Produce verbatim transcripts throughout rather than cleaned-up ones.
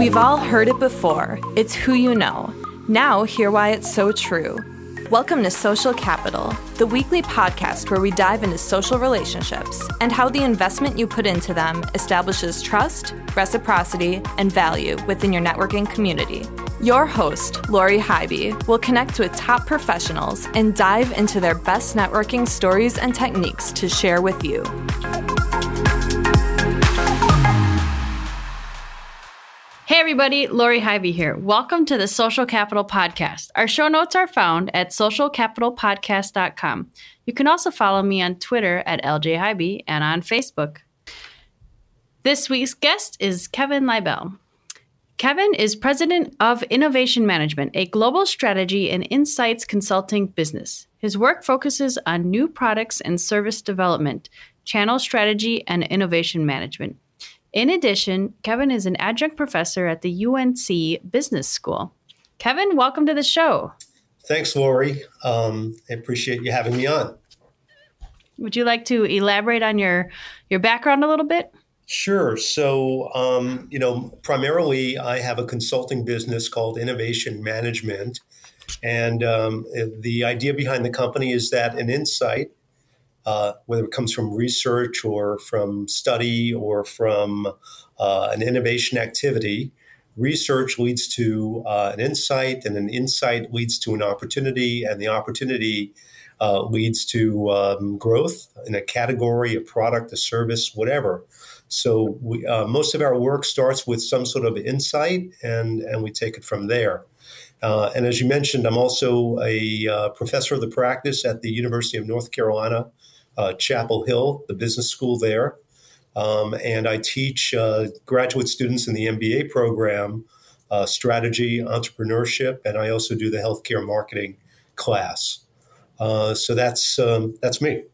We've all heard it before. It's who you know. Now, hear why it's so true. Welcome to Social Capital, the weekly podcast where we dive into social relationships and how the investment you put into them establishes trust, reciprocity, and value within your networking community. Your host, Lori Hybe, will connect with top professionals and dive into their best networking stories and techniques to share with you. Hey everybody, Lori Hybe here. Welcome to the Social Capital Podcast. Our show notes are found at social capital podcast dot com. You can also follow me on Twitter at L J Hybe and on Facebook. This week's guest is Kevin Leibel. Kevin is president of Innovation Management, a global strategy and insights consulting business. His work focuses on new products and service development, channel strategy, and innovation management. In addition, Kevin is an adjunct professor at the U N C Business School. Kevin, welcome to the show. Thanks, Lori. Um, I appreciate you having me on. Would you like to elaborate on your, your background a little bit? Sure. So, um, you know, primarily I have a consulting business called Innovation Management. And um, the idea behind the company is that an insight, Uh, whether it comes from research or from study or from uh, an innovation activity, research leads to uh, an insight, and an insight leads to an opportunity, and the opportunity uh, leads to um, growth in a category, a product, a service, whatever. So we, uh, most of our work starts with some sort of insight, and, and we take it from there. Uh, and as you mentioned, I'm also a uh, professor of the practice at the University of North Carolina, uh, Chapel Hill, the business school there. Um, and I teach uh, graduate students in the M B A program, uh, strategy, entrepreneurship, and I also do the healthcare marketing class. Uh, so that's um, that's me.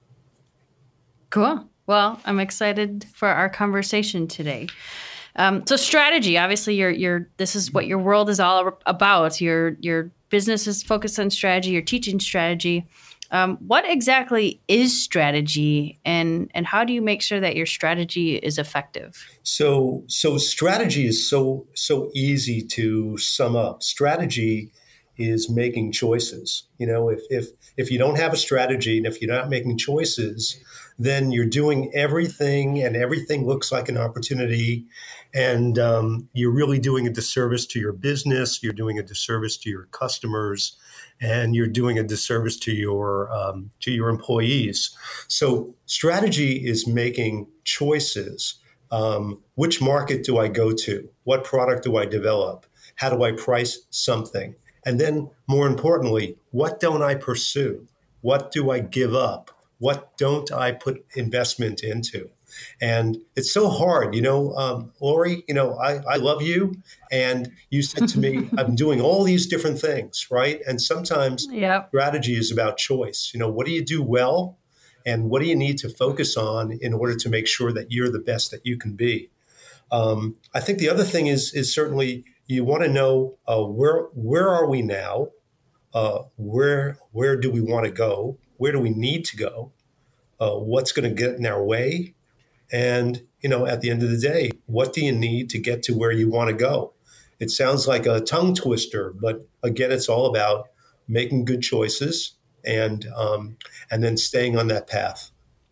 Cool. Well, I'm excited for our conversation today. Um, so strategy, obviously, your your this is what your world is all about. Your your business is focused on strategy. You're teaching strategy. Um, what exactly is strategy, and and how do you make sure that your strategy is effective? So so strategy is so so easy to sum up. Strategy is making choices. You know, if if if you don't have a strategy and if you're not making choices, then you're doing everything and everything looks like an opportunity. And um, you're really doing a disservice to your business. You're doing a disservice to your customers, and you're doing a disservice to your um, to your employees. So strategy is making choices. Um, which market do I go to? What product do I develop? How do I price something? And then, more importantly, what don't I pursue? What do I give up? What don't I put investment into? And it's so hard, you know, um, Lori, you know, I, I love you. And you said to me, I'm doing all these different things, right? And sometimes yep. strategy is about choice. You know, what do you do well? And what do you need to focus on in order to make sure that you're the best that you can be? Um, I think the other thing is, is certainly you want to know uh, where where are we now? Uh, where where do we want to go? Where do we need to go? Uh, what's going to get in our way? And, you know, at the end of the day, what do you need to get to where you want to go? It sounds like a tongue twister, but again, it's all about making good choices and um, and then staying on that path.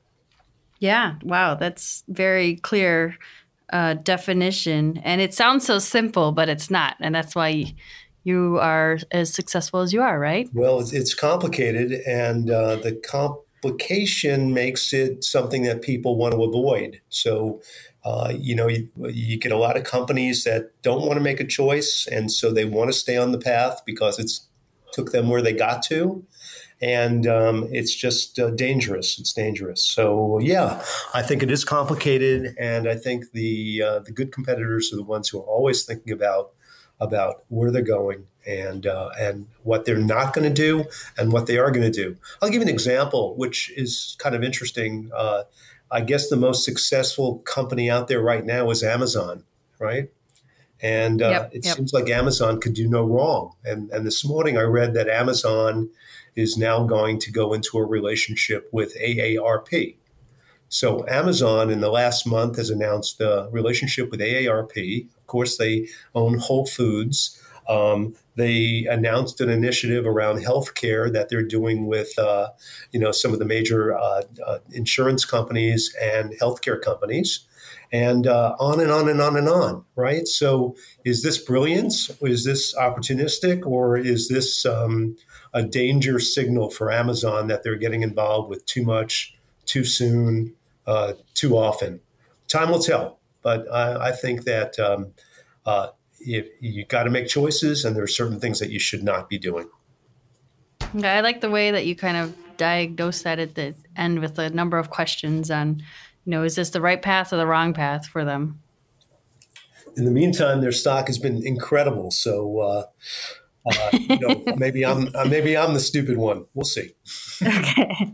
Yeah. Wow. That's very clear uh, definition. And it sounds so simple, but it's not. And that's why you are as successful as you are, right? Well, it's, it's complicated, and uh, the comp. Application makes it something that people want to avoid. So, uh, you know, you, you get a lot of companies that don't want to make a choice, and so they want to stay on the path because it's took them where they got to, and um, it's just uh, dangerous. It's dangerous. So, yeah, I think it is complicated, and I think the uh, the good competitors are the ones who are always thinking about about where they're going and uh, and what they're not going to do and what they are going to do. I'll give you an example, which is kind of interesting. Uh, I guess the most successful company out there right now is Amazon, right? And uh, yep, it yep. seems like Amazon could do no wrong. And, and this morning I read that Amazon is now going to go into a relationship with A A R P. So Amazon in the last month has announced a relationship with A A R P. Of course, they own Whole Foods. Um, they announced an initiative around healthcare that they're doing with, uh, you know, some of the major uh, uh, insurance companies and healthcare companies, and uh, on and on and on and on. Right. So, is this brilliance? Is this opportunistic, or is this um, a danger signal for Amazon that they're getting involved with too much, too soon, uh, too often? Time will tell. But I, I think that. Um, uh, If you got to make choices, and there are certain things that you should not be doing. I like the way that you kind of diagnose that at the end with a number of questions on, you know, is this the right path or the wrong path for them? In the meantime, their stock has been incredible. So, uh, uh, you know, maybe I'm uh, maybe I'm the stupid one. We'll see. Okay.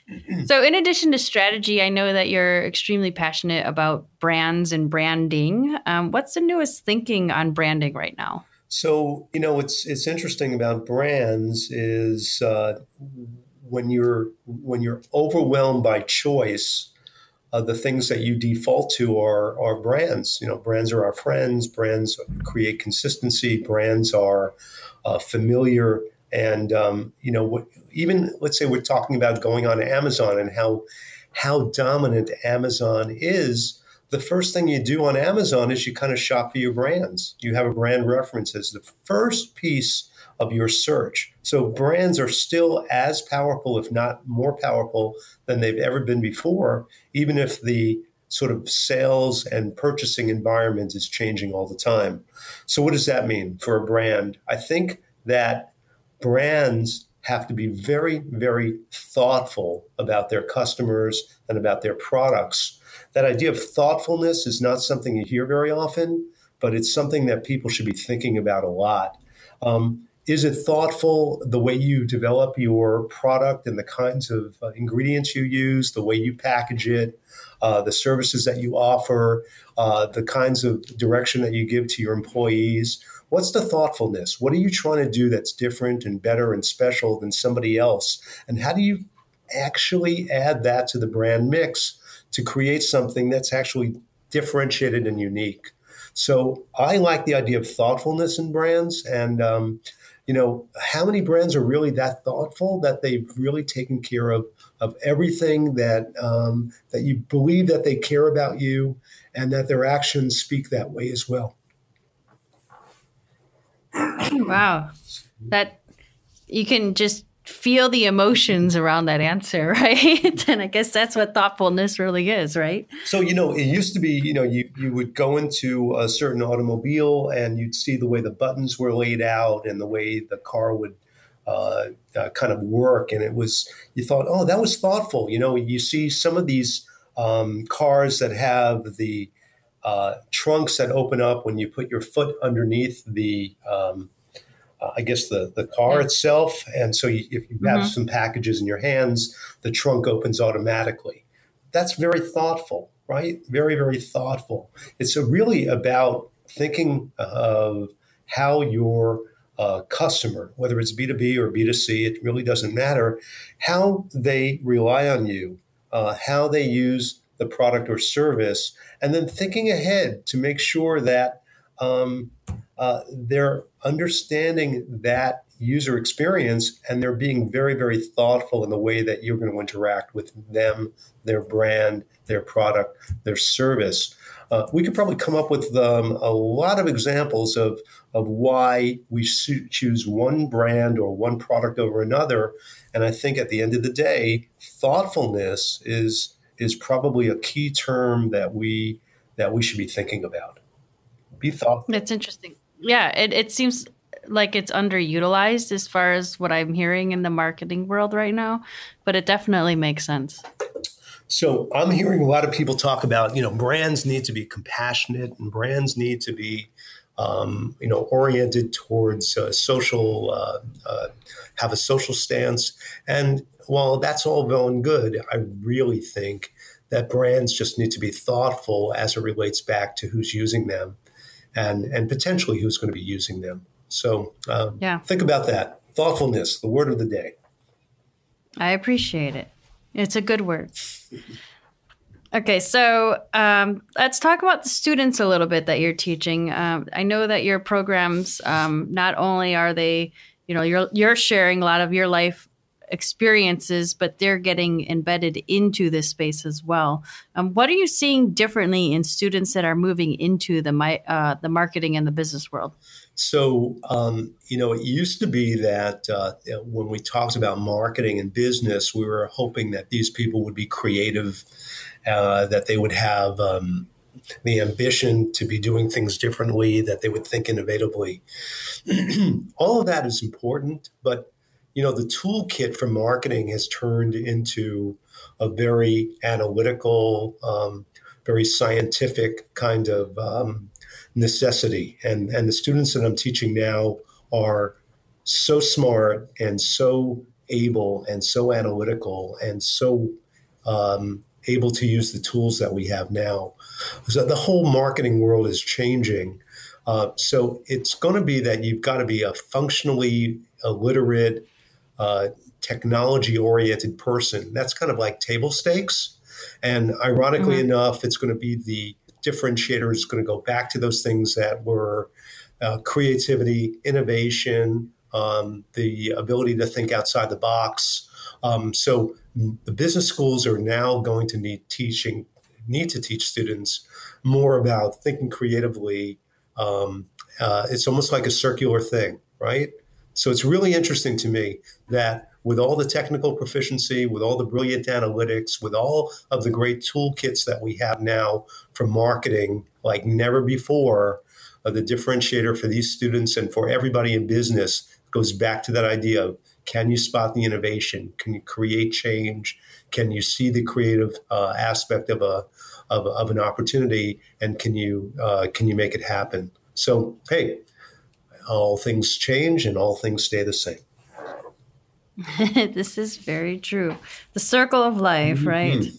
So in addition to strategy, I know that you're extremely passionate about brands and branding. Um, what's the newest thinking on branding right now? So, you know, it's it's interesting about brands is uh, when you're when you're overwhelmed by choice, uh, the things that you default to are are brands. You know, brands are our friends. Brands create consistency. Brands are uh, familiar. And, um, you know, what, even let's say we're talking about going on Amazon and how how dominant Amazon is. The first thing you do on Amazon is you kind of shop for your brands. You have a brand reference as the first piece of your search. So brands are still as powerful, if not more powerful, than they've ever been before, even if the sort of sales and purchasing environment is changing all the time. So what does that mean for a brand? I think that brands have to be very, very thoughtful about their customers and about their products. That idea of thoughtfulness is not something you hear very often, but it's something that people should be thinking about a lot. Um, is it thoughtful the way you develop your product and the kinds of uh, ingredients you use, the way you package it, uh, the services that you offer, uh, the kinds of direction that you give to your employees? What's the thoughtfulness? What are you trying to do that's different and better and special than somebody else? And how do you actually add that to the brand mix to create something that's actually differentiated and unique? So I like the idea of thoughtfulness in brands. And, um, you know, how many brands are really that thoughtful that they've really taken care of, of everything that, um, that you believe that they care about you and that their actions speak that way as well? Wow. That you can just feel the emotions around that answer, right? And I guess that's what thoughtfulness really is, right? So, you know, it used to be, you know, you, you would go into a certain automobile and you'd see the way the buttons were laid out and the way the car would uh, uh, kind of work. And it was, you thought, oh, that was thoughtful. You know, you see some of these um, cars that have the uh, trunks that open up when you put your foot underneath the um Uh, I guess the, the car yeah. itself. And so you, if you have Mm-hmm. some packages in your hands, the trunk opens automatically. That's very thoughtful, right? Very, very thoughtful. It's a really about thinking of how your uh, customer, whether it's B two B or B two C, it really doesn't matter, how they rely on you, uh, how they use the product or service, and then thinking ahead to make sure that um, uh, they're understanding that user experience and they're being very, very thoughtful in the way that you're going to interact with them, their brand, their product, their service. Uh, we could probably come up with um, a lot of examples of, of why we su- choose one brand or one product over another. And I think at the end of the day, thoughtfulness is is probably a key term that we that we should be thinking about. Be thoughtful. That's interesting. Yeah, it, it seems like it's underutilized as far as what I'm hearing in the marketing world right now, but it definitely makes sense. So I'm hearing a lot of people talk about, you know, brands need to be compassionate and brands need to be, um, you know, oriented towards uh, social, uh, uh, have a social stance. And while that's all well and good, I really think that brands just need to be thoughtful as it relates back to who's using them. And, and potentially who's going to be using them. So um, yeah. think about that. Thoughtfulness, the word of the day. I appreciate it. It's a good word. Okay, so um, let's talk about the students a little bit that you're teaching. Um, I know that your programs, um, not only are they, you know, you're you're sharing a lot of your life experiences, but they're getting embedded into this space as well. Um, what are you seeing differently in students that are moving into the my, uh, the marketing and the business world? So, um, you know, it used to be that uh, when we talked about marketing and business, we were hoping that these people would be creative, uh, that they would have um, the ambition to be doing things differently, that they would think innovatively. All of that is important, but, you know, the toolkit for marketing has turned into a very analytical, um, very scientific kind of um, necessity. And, and the students that I'm teaching now are so smart and so able and so analytical and so um, able to use the tools that we have now. So the whole marketing world is changing. Uh, so it's going to be that you've got to be a functionally illiterate, uh, technology-oriented person. That's kind of like table stakes. And ironically mm-hmm. enough, it's going to be the differentiator is going to go back to those things that were uh, creativity, innovation, um, the ability to think outside the box. Um, so the business schools are now going to need teaching, need to teach students more about thinking creatively. Um, uh, it's almost like a circular thing, right? So it's really interesting to me that with all the technical proficiency, with all the brilliant analytics, with all of the great toolkits that we have now for marketing, like never before, uh, the differentiator for these students and for everybody in business goes back to that idea of, can you spot the innovation? Can you create change? Can you see the creative uh, aspect of a of, of an opportunity? And can you uh, can you make it happen? So, hey, all things change and all things stay the same. This is very true. The circle of life, mm-hmm. right?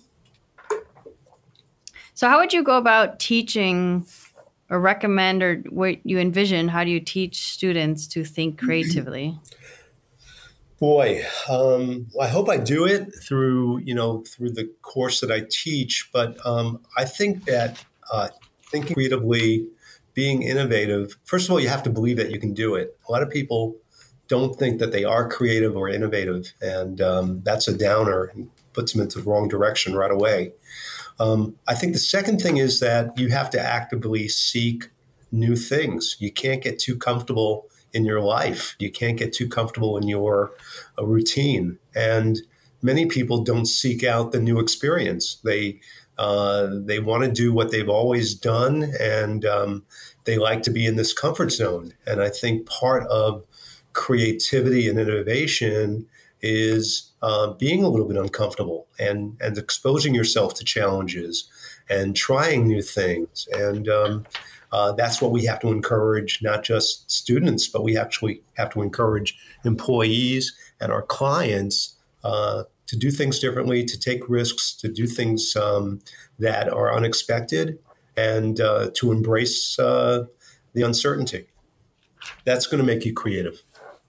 So how would you go about teaching or recommend or what you envision? How do you teach students to think creatively? Boy, um, I hope I do it through, you know, through the course that I teach. But um, I think that uh, thinking creatively, being innovative, first of all, you have to believe that you can do it. A lot of people don't think that they are creative or innovative, and um, that's a downer and puts them into the wrong direction right away. Um, I think the second thing is that you have to actively seek new things. You can't get too comfortable in your life. You can't get too comfortable in your uh, routine. And many people don't seek out the new experience. They uh, they want to do what they've always done, and um, they like to be in this comfort zone. And I think part of creativity and innovation is uh, being a little bit uncomfortable and, and exposing yourself to challenges and trying new things. And um, uh, that's what we have to encourage, not just students, but we actually have to encourage employees and our clients uh, to do things differently, to take risks, to do things um, that are unexpected, and uh, to embrace uh, the uncertainty. That's going to make you creative.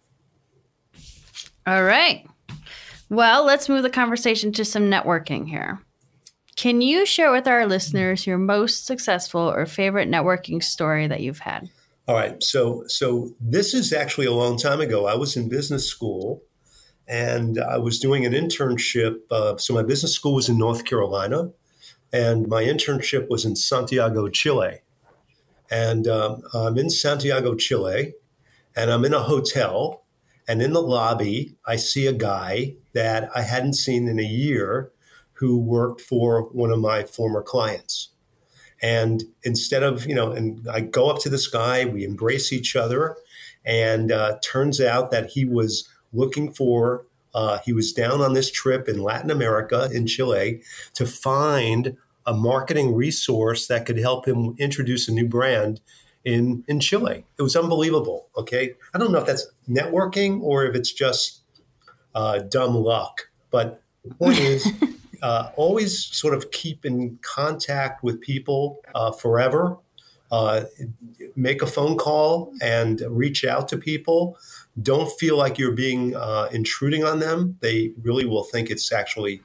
All right. Well, let's move the conversation to some networking here. Can you share with our listeners your most successful or favorite networking story that you've had? All right. So, so this is actually a long time ago. I was in business school and I was doing an internship. Uh, so my business school was in North Carolina and my internship was in Santiago, Chile. And um, I'm in Santiago, Chile, and I'm in a hotel. And in the lobby, I see a guy that I hadn't seen in a year who worked for one of my former clients. And instead of, you know, and I go up to this guy, we embrace each other. And uh, turns out that he was looking for, uh, he was down on this trip in Latin America, in Chile, to find a marketing resource that could help him introduce a new brand in, in Chile. It was unbelievable, okay? I don't know if that's networking or if it's just uh, dumb luck. But the point is, uh, always sort of keep in contact with people uh, forever. Uh, make a phone call and reach out to people. Don't feel like you're being uh, intruding on them. They really will think it's actually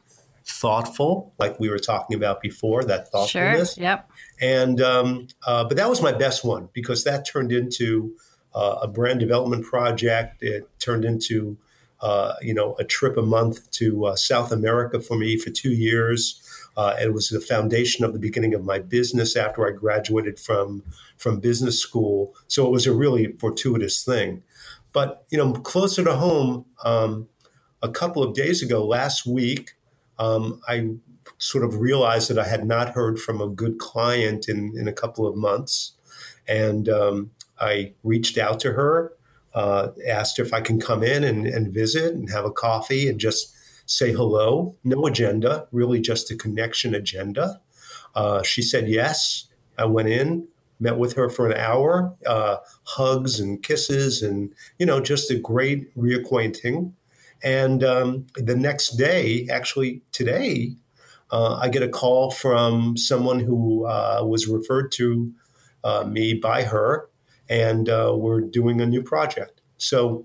thoughtful, like we were talking about before, that thoughtfulness. Sure. Yep. And um, uh, but that was my best one because that turned into uh, a brand development project. It turned into uh, you know a trip a month to uh, South America for me for two years. Uh, it was the foundation of the beginning of my business after I graduated from from business school. So it was a really fortuitous thing. But you know, closer to home, um, a couple of days ago, last week, um, I sort of realized that I had not heard from a good client in, in a couple of months. And um, I reached out to her, uh, asked if I can come in and, and visit and have a coffee and just say hello. No agenda, really just a connection agenda. Uh, she said yes. I went in, met with her for an hour, uh, hugs and kisses and, you know, just a great reacquainting. And um, the next day, actually today, uh, I get a call from someone who uh, was referred to uh, me by her, and uh, we're doing a new project. So,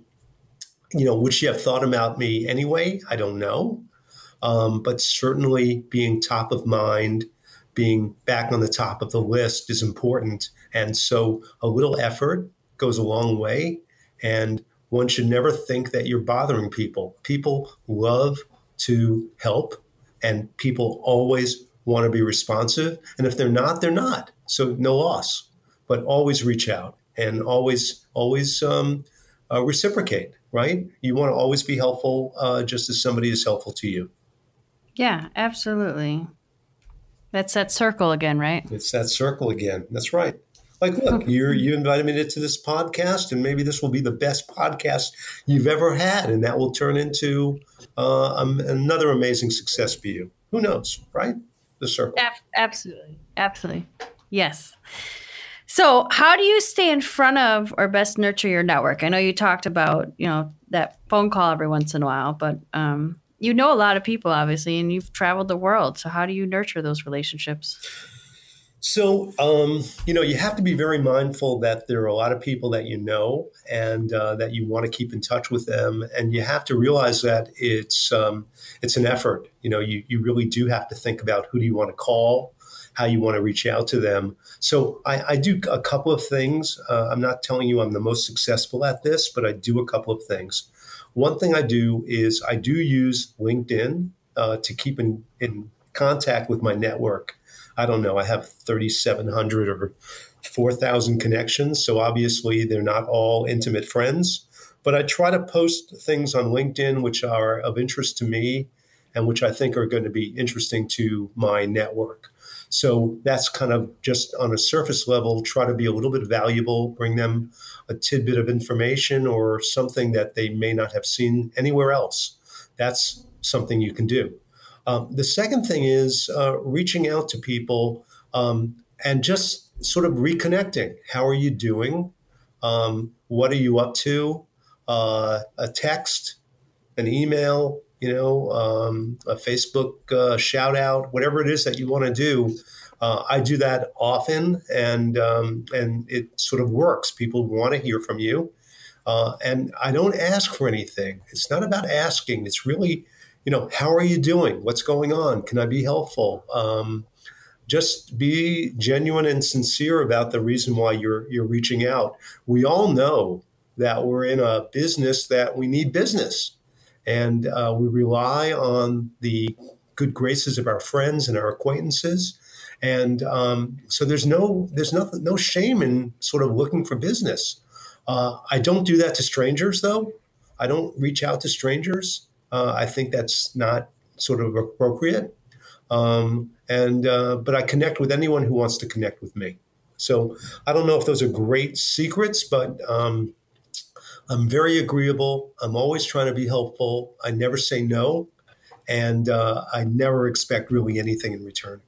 you know, would she have thought about me anyway? I don't know. Um, but certainly being top of mind, being back on the top of the list is important. And so a little effort goes a long way. And one should never think that you're bothering people. People love to help, and people always want to be responsive. And if they're not, they're not. So no loss. But always reach out and always, always um, uh, reciprocate, right? You want to always be helpful, uh, just as somebody is helpful to you. Yeah, absolutely. That's that circle again, right? It's that circle again. That's right. Like, look, you're, you invited me to this podcast, and maybe this will be the best podcast you've ever had, and that will turn into uh, um, another amazing success for you. Who knows, right? The circle. Absolutely. Absolutely. Yes. So how do you stay in front of or best nurture your network? I know you talked about, you know, that phone call every once in a while, but um, you know a lot of people, obviously, and you've traveled the world. So how do you nurture those relationships? So, um, you know, you have to be very mindful that there are a lot of people that you know and uh, that you want to keep in touch with them. And you have to realize that it's um, it's an effort. You know, you, you really do have to think about who do you want to call, how you want to reach out to them. So I, I do a couple of things. Uh, I'm not telling you I'm the most successful at this, but I do a couple of things. One thing I do is I do use LinkedIn uh, to keep in, in contact with my network. I don't know, I have thirty-seven hundred or four thousand connections. So obviously they're not all intimate friends, but I try to post things on LinkedIn which are of interest to me and which I think are going to be interesting to my network. So that's kind of just on a surface level, try to be a little bit valuable, bring them a tidbit of information or something that they may not have seen anywhere else. That's something you can do. Um, the second thing is uh, reaching out to people um, and just sort of reconnecting. How are you doing? Um, what are you up to? Uh, a text, an email, you know, um, a Facebook uh, shout out, whatever it is that you want to do. Uh, I do that often, and um, and it sort of works. People want to hear from you, uh, and I don't ask for anything. It's not about asking. It's really, you know, how are you doing? What's going on? Can I be helpful? Um, just be genuine and sincere about the reason why you're you're reaching out. We all know that we're in a business that we need business, and uh, we rely on the good graces of our friends and our acquaintances. And um, so there's no there's nothing no shame in sort of looking for business. Uh, I don't do that to strangers, though. I don't reach out to strangers. Uh, I think that's not sort of appropriate. Um, and uh, but I connect with anyone who wants to connect with me. So I don't know if those are great secrets, but um, I'm very agreeable. I'm always trying to be helpful. I never say no, and uh, I never expect really anything in return.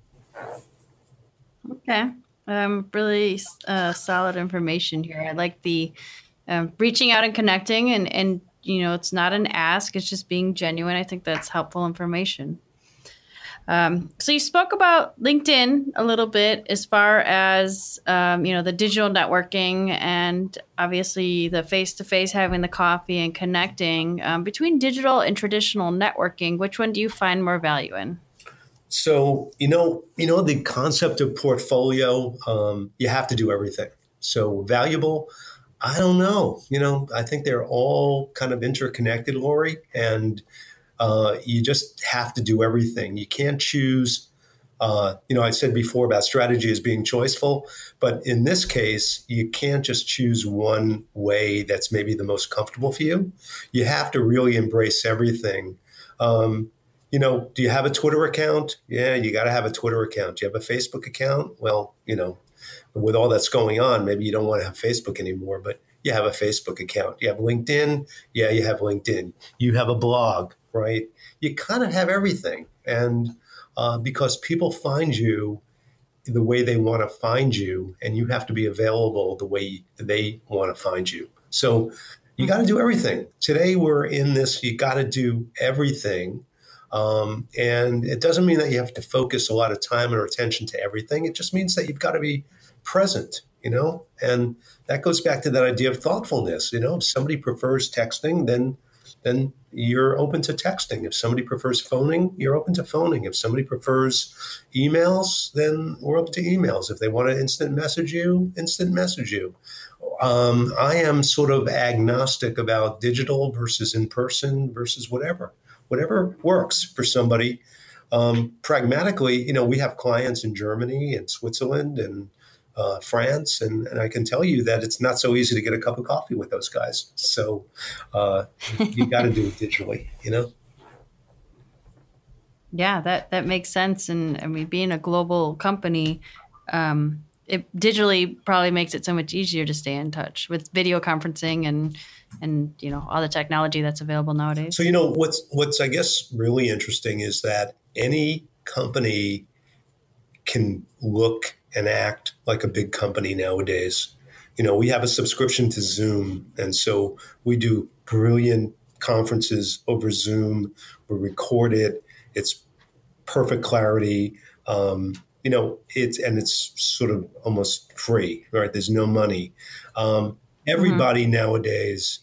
Okay. Um, really uh, solid information here. I like the um, reaching out and connecting and, and, you know, it's not an ask, it's just being genuine. I think that's helpful information. Um, so you spoke about LinkedIn a little bit as far as, um, you know, the digital networking and obviously the face-to-face, having the coffee and connecting. Um, between digital and traditional networking, which one do you find more value in? So, you know, you know, the concept of portfolio, um, you have to do everything. So valuable, I don't know. You know, I think they're all kind of interconnected, Lori, and uh, you just have to do everything. You can't choose. Uh, you know, I said before about strategy as being choiceful, but in this case, you can't just choose one way that's maybe the most comfortable for you. You have to really embrace everything. Um, you know, do you have a Twitter account? Yeah, you got to have a Twitter account. Do you have a Facebook account? Well, you know, with all that's going on, maybe you don't want to have Facebook anymore, but you have a Facebook account. You have LinkedIn? Yeah, you have LinkedIn. You have a blog, right? You kind of have everything. And uh, because people find you the way they want to find you, and you have to be available the way they want to find you. So you got to do everything. Today we're in this, you got to do everything. Um, and it doesn't mean that you have to focus a lot of time or attention to everything. It just means that you've got to be present, you know, and that goes back to that idea of thoughtfulness. You know, if somebody prefers texting, then then you're open to texting. If somebody prefers phoning, you're open to phoning. If somebody prefers emails, then we're open to emails. If they want to instant message you, instant message you. Um, I am sort of agnostic about digital versus in person versus whatever, whatever works for somebody. Um, pragmatically, you know, we have clients in Germany and Switzerland and uh, France, and, and I can tell you that it's not so easy to get a cup of coffee with those guys. So uh, you got to do it digitally, you know? Yeah, that, that makes sense. And I mean, being a global company, um, it digitally probably makes it so much easier to stay in touch with video conferencing and, and, you know, all the technology that's available nowadays. So, you know, what's, what's, I guess, really interesting is that any company can look and act like a big company nowadays. You know, we have a subscription to Zoom, and so we do brilliant conferences over Zoom. We record it. It's perfect clarity. Um, you know, it's and it's sort of almost free, right? There's no money. Um, everybody mm-hmm. nowadays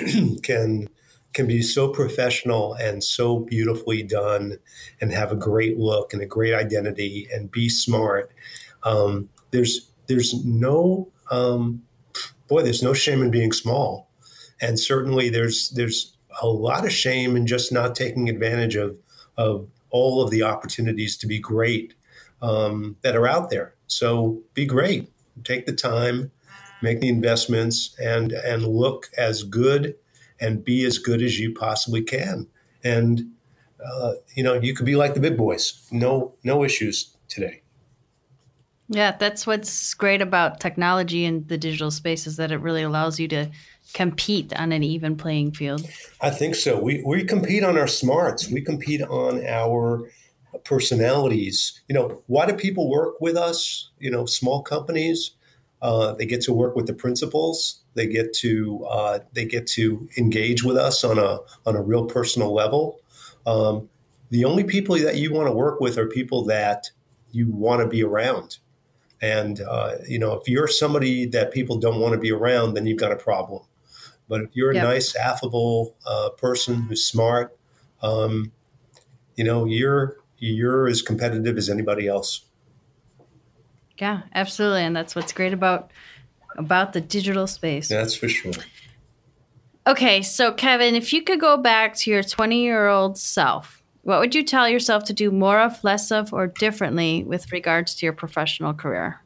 can can be so professional and so beautifully done and have a great look and a great identity and be smart. Um, there's there's no um, boy, there's no shame in being small, and certainly there's there's a lot of shame in just not taking advantage of of all of the opportunities to be great um, that are out there. So be great, take the time, make the investments, and and look as good and be as good as you possibly can. And uh, you know, you could be like the big boys. No no issues today. Yeah, that's what's great about technology and the digital space is that it really allows you to compete on an even playing field. I think so. We we compete on our smarts. We compete on our personalities. You know, why do people work with us? You know, small companies, uh, they get to work with the principals. They get to uh, they get to engage with us on a on a real personal level. Um, the only people that you want to work with are people that you want to be around. And, uh, you know, if you're somebody that people don't want to be around, then you've got a problem. But if you're a yep. nice, affable uh, person who's smart, um, you know, you're you're as competitive as anybody else. Yeah, absolutely. And that's what's great about about the digital space. That's for sure. Okay, so Kevin, if you could go back to your twenty-year-old self, what would you tell yourself to do more of, less of, or differently with regards to your professional career?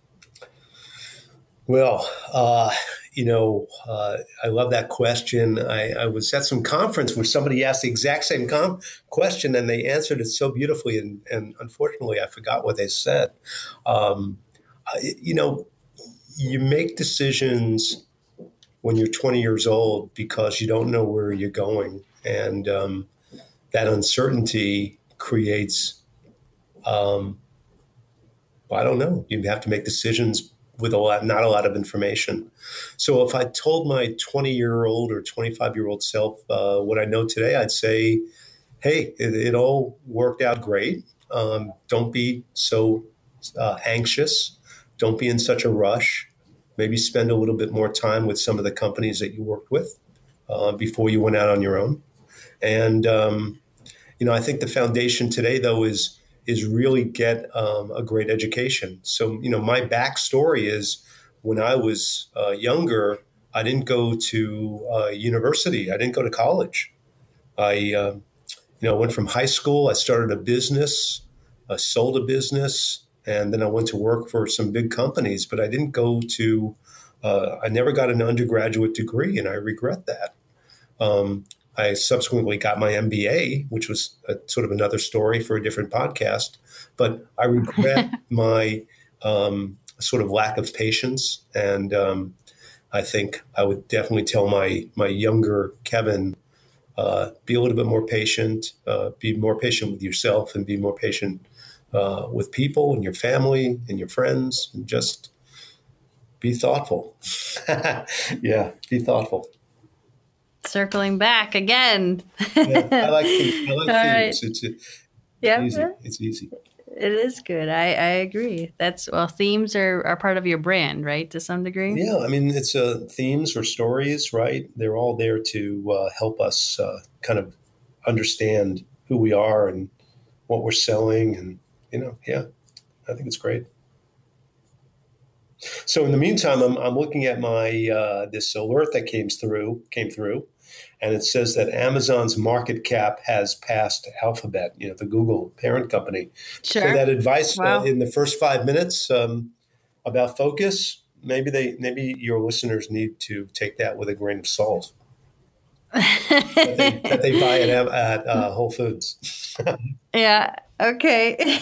Well, uh, you know, uh, I love that question. I, I was at some conference where somebody asked the exact same com- question and they answered it so beautifully. And, and unfortunately, I forgot what they said. Um, I, you know, you make decisions when you're twenty years old because you don't know where you're going. And um, that uncertainty creates, um, well, I don't know, you have to make decisions with a lot, not a lot of information. So if I told my twenty-year-old or twenty-five-year-old self uh, what I know today, I'd say, hey, it, it all worked out great. Um, don't be so uh, anxious. Don't be in such a rush. Maybe spend a little bit more time with some of the companies that you worked with uh, before you went out on your own. And, um, you know, I think the foundation today, though, is is really get um, a great education. So, you know, my backstory is when I was uh, younger, I didn't go to uh, university. I didn't go to college. I, uh, you know, went from high school. I started a business. I sold a business, and then I went to work for some big companies. But I didn't go to. Uh, I never got an undergraduate degree, and I regret that. Um, I subsequently got my M B A, which was a, sort of another story for a different podcast. But I regret my um, sort of lack of patience, and um, I think I would definitely tell my my younger Kevin, uh, be a little bit more patient, uh, be more patient with yourself, and be more patient uh, with people and your family and your friends, and just be thoughtful. Yeah, be thoughtful. Circling back again. Yeah, I like themes. I like All right. themes. It's, it's Yeah. easy. It's easy. It is good. I, I agree. That's well, themes are, are part of your brand, right? To some degree. Yeah, I mean, it's uh, themes or stories, right? They're all there to uh, help us uh, kind of understand who we are and what we're selling, and you know, yeah, I think it's great. So in the meantime, I'm, I'm looking at my uh, this alert that came through came through, and it says that Amazon's market cap has passed Alphabet, you know, the Google parent company. Sure. So that advice Wow. uh, in the first five minutes um, about focus, maybe they maybe your listeners need to take that with a grain of salt. that, they, that they buy it at, at uh, Whole Foods. Yeah. Okay.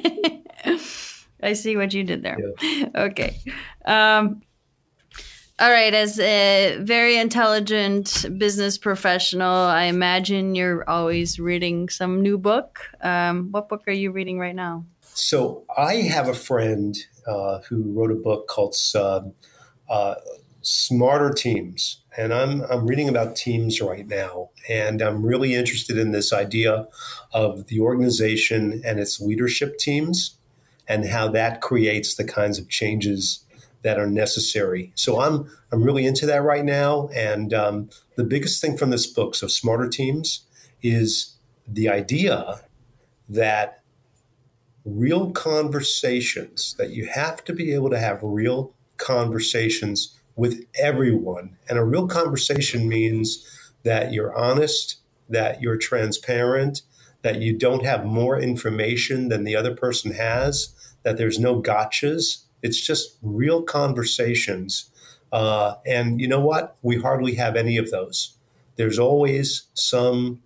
I see what you did there. Yeah. Okay. Um, all right. As a very intelligent business professional, I imagine you're always reading some new book. Um, what book are you reading right now? So I have a friend uh, who wrote a book called uh, uh, Smarter Teams. And I'm I'm reading about teams right now. And I'm really interested in this idea of the organization and its leadership teams, and how that creates the kinds of changes that are necessary. So I'm I'm really into that right now. And um, the biggest thing from this book, so Smarter Teams, is the idea that real conversations, that you have to be able to have real conversations with everyone. And a real conversation means that you're honest, that you're transparent, that you don't have more information than the other person has, that there's no gotchas. It's just real conversations. Uh, and you know what? We hardly have any of those. There's always some,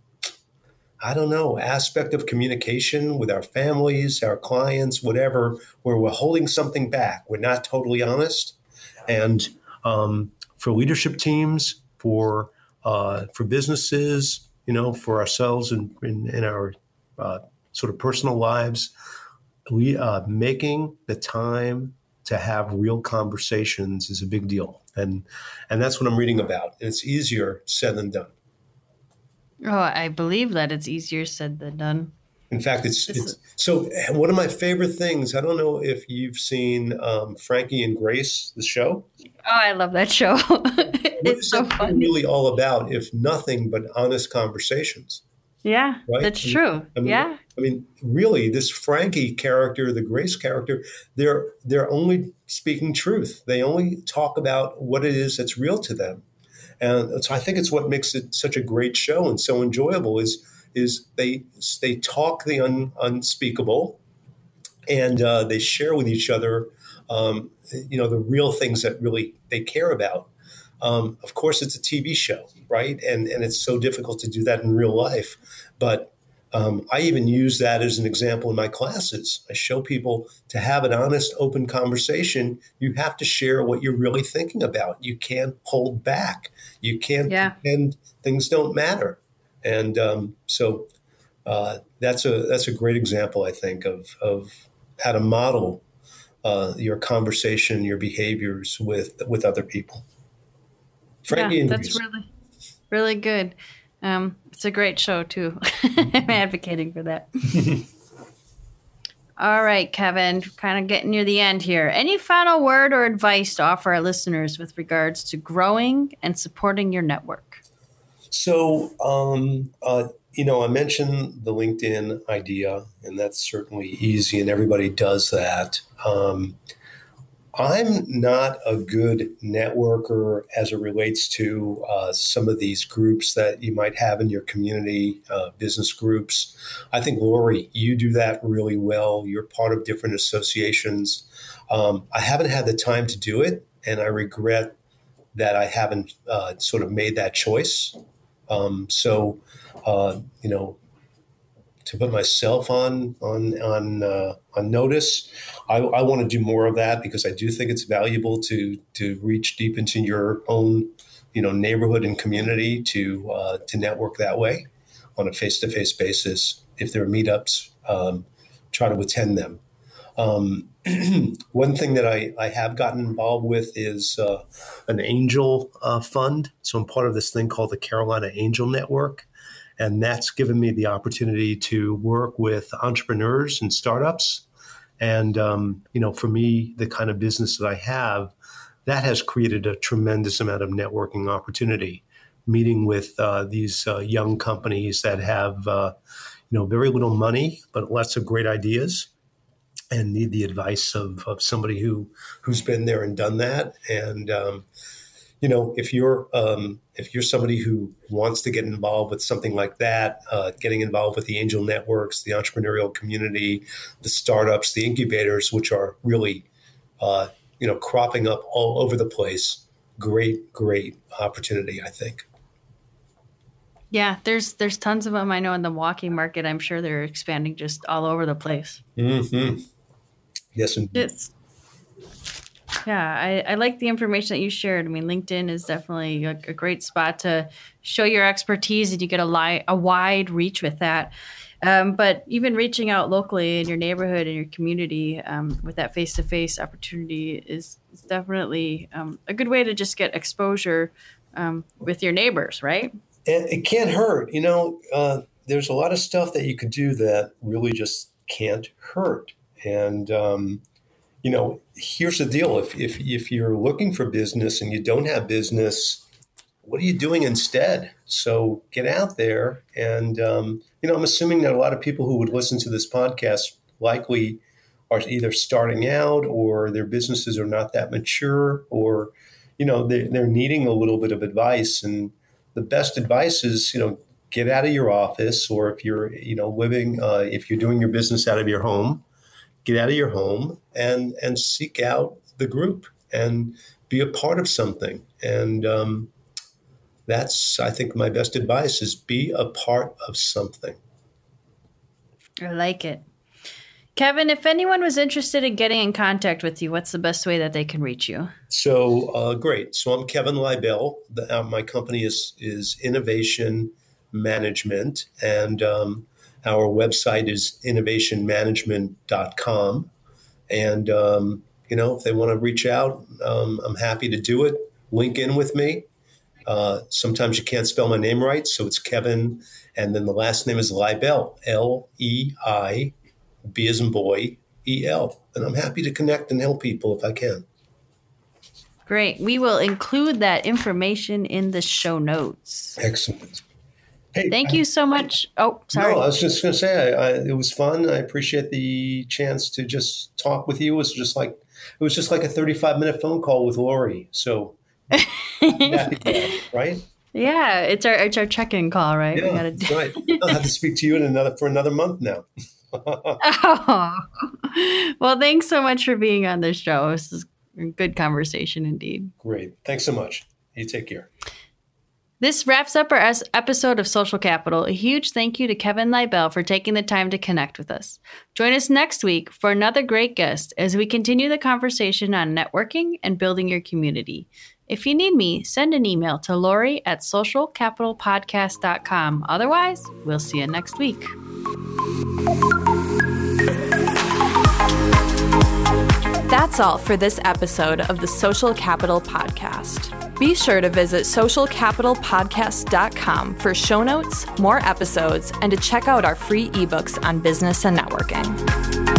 I don't know, aspect of communication with our families, our clients, whatever, where we're holding something back. We're not totally honest. And um, for leadership teams, for uh, for businesses, you know, for ourselves and in, in, in our uh, sort of personal lives, we uh, making the time to have real conversations is a big deal. And and that's what I'm reading about. And it's easier said than done. Oh, I believe that it's easier said than done. In fact, it's, it's so one of my favorite things. I don't know if you've seen um, Frankie and Grace, the show. Oh, I love that show. It's so fun. Really all about, if nothing but honest conversations. Yeah, right? that's I mean, true. I mean, yeah. I mean, really, this Frankie character, the Grace character, they're they're only speaking truth. They only talk about what it is that's real to them. And so I think it's what makes it such a great show and so enjoyable is is they they talk the un, unspeakable, and uh, they share with each other, um, you know, the real things that really they care about. Um, of course, it's a T V show, right? And and it's so difficult to do that in real life. But um, I even use that as an example in my classes. I show people to have an honest, open conversation. You have to share what you're really thinking about. You can't hold back. You can't Yeah. pretend things don't matter. And um, so uh, that's a that's a great example, I think, of of how to model uh, your conversation, your behaviors with with other people. Frankie yeah, and that's Grace. really, really good. Um, it's a great show too. I'm advocating for that. All right, Kevin, kind of getting near the end here. Any final word or advice to offer our listeners with regards to growing and supporting your network? So um, uh, you know, I mentioned the LinkedIn idea, and that's certainly easy, and everybody does that. Um, I'm not a good networker as it relates to uh, some of these groups that you might have in your community, uh, business groups. I think, Lori, you do that really well. You're part of different associations. Um, I haven't had the time to do it, and I regret that I haven't uh, sort of made that choice. Um, so, uh, you know, to put myself on on on uh, on notice, I, I want to do more of that because I do think it's valuable to to reach deep into your own, you know, neighborhood and community to uh, to network that way on a face-to-face basis. If there are meetups, um, try to attend them. Um, one thing that I, I have gotten involved with is uh, an angel uh, fund. So I'm part of this thing called the Carolina Angel Network. And that's given me the opportunity to work with entrepreneurs and startups. And, um, you know, for me, the kind of business that I have, that has created a tremendous amount of networking opportunity, meeting with uh, these uh, young companies that have, uh, you know, very little money, but lots of great ideas and need the advice of, of somebody who, who's been there and done that. And, um, you know, if you're um, if you're somebody who wants to get involved with something like that, uh, getting involved with the angel networks, the entrepreneurial community, the startups, the incubators, which are really, uh, you know, cropping up all over the place. Great, great opportunity, I think. Yeah, there's there's tons of them. I know in the walking market, I'm sure they're expanding just all over the place. Mm-hmm. Yes, indeed. It's, Yeah, I, I like the information that you shared. I mean, LinkedIn is definitely a, a great spot to show your expertise, and you get a, li- a wide reach with that. Um, but even reaching out locally in your neighborhood and your community um, with that face-to-face opportunity is, is definitely um, a good way to just get exposure um, with your neighbors, right? And it can't hurt. You know, uh, there's a lot of stuff that you could do that really just can't hurt. And, um, you know, here's the deal. If, if if you're looking for business and you don't have business, what are you doing instead? So get out there. And, um, you know, I'm assuming that a lot of people who would listen to this podcast likely are either starting out or their businesses are not that mature, or, you know, they, they're needing a little bit of advice. And the best advice is, you know, get out of your office, or if you're, you know, living, uh, if you're doing your business out of your home, get out of your home and and seek out the group and be a part of something. And um, that's, I think, my best advice is be a part of something. I like it. Kevin, if anyone was interested in getting in contact with you, what's the best way that they can reach you? So uh, great. So I'm Kevin Leibel. The, uh, my company is is Innovation Management, and um, our website is innovation management dot com. And, um, you know, if they want to reach out, um, I'm happy to do it. Link in with me. Uh, sometimes you can't spell my name right, so it's Kevin. And then the last name is Leibel, L E I, B as in boy, E L. And I'm happy to connect and help people if I can. Great. We will include that information in the show notes. Excellent. Hey, Thank you so much. Oh, sorry. No, I was just going to say, I, I, it was fun. I appreciate the chance to just talk with you. It was just like, it was just like a thirty-five minute phone call with Lori. So, that, right? Yeah, it's our it's our check-in call, right? Yeah, we gotta do- right. I'll have to speak to you in another for another month now. Oh. Well, thanks so much for being on this show. This is a good conversation indeed. Great. Thanks so much. You take care. This wraps up our episode of Social Capital. A huge thank you to Kevin Leibel for taking the time to connect with us. Join us next week for another great guest as we continue the conversation on networking and building your community. If you need me, send an email to Lori at social capital podcast dot com. Otherwise, we'll see you next week. That's all for this episode of the Social Capital Podcast. Be sure to visit social capital podcast dot com for show notes, more episodes, and to check out our free ebooks on business and networking.